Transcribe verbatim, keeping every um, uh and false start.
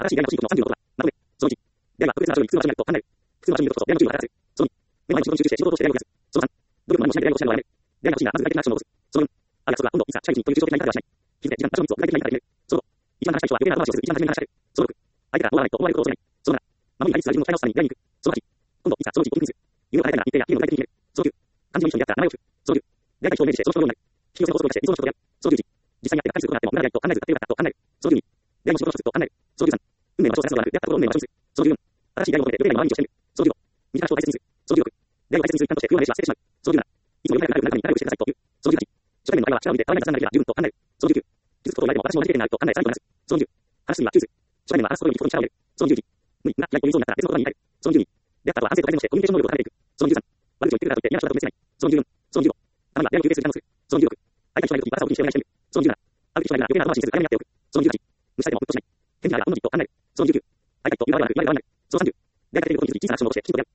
新しい大学の地域のさんじゅうのことだ。なので、そのうち、では、特別な場所に普通の場所にあると考える。普通の場所にいることと、大学の中でそのに、目の前に仕事に集中して仕事を通して大学を増やす。そのさん、努力の何もしないで大学をしないのはやめる。大学のシーンがまず具体的なアクションを起こす。そのよん、ある約束は今度、いざ、社会人という抽象的な言い方はしない。気づけ、時間、場所、密を具体的な言い方で決める。そのご、一番話したい人は余計な後回しをする。一番初めに話したい。そのろく、相手から思わないと思われることを恐れない。そのなな、守りに対立する自分の期待の下にやりに行く。そのはち、今度、いざ、そのうちを大きくする。夢を叶えたいなら日程やゲームを具体的に決める。そのきゅう、漢字の一緒にやったら名前を聞く。そのじゅう、やりたい人を明示してその人のようになる。引き寄せの法則を生かして理想の人とやる。そのじゅういち、実際にやってがっかりすることがあっても無駄であると考えずやってよかったと考える。そのじゅうに、大学の仕事の質と考える。そのじゅうさん、運命の場所を探すのではなく、やったことを運命の場所にする。そのじゅうよん、新しい大学を求めて余計な今毎日をしてみる。そのじゅうご、身近な人を大切にする。そのじゅうろく、大学を大切にする期間として不要な練習は捨ててしまう。そのじゅうなな、いつも読めなくなる中に仲良くしてくださいという。そのじゅうはち、初対面の会話は力を見てたわいない雑談ができれば十分と考える。そのじゅうきゅう、傷つくことを言われても私も同じ経験があると考え最後に話す。そのじゅう、話すにはきゅうする。初対面は話すことより人に力を入れる。そのじゅういち、無理が嫌いというそうになったら別の言葉に変える。そのじゅうに、であった後は反省と改善をしてコミュニケーション能力を高めていく。そのじゅうさん、悪口を言ってくるからといって嫌な人だと見せない。そのじゅうよん、そのじゅうご、たまには大学を休憩する時間をする。そのじゅうろく、相手に人がいる時にバラサを気にしてお願いしてみる。そのじゅうなな、ある人がいるなら余計な後回しにせず早めにやっておく。そのじゅうはち、無視されてもうっとしない。返事があればこの時と考える。そのじゅうきゅう、相手と言われはなく言われはなく。そのさんじゅう、大学できることに気づき小さなアクションを起こしてきちんとやる。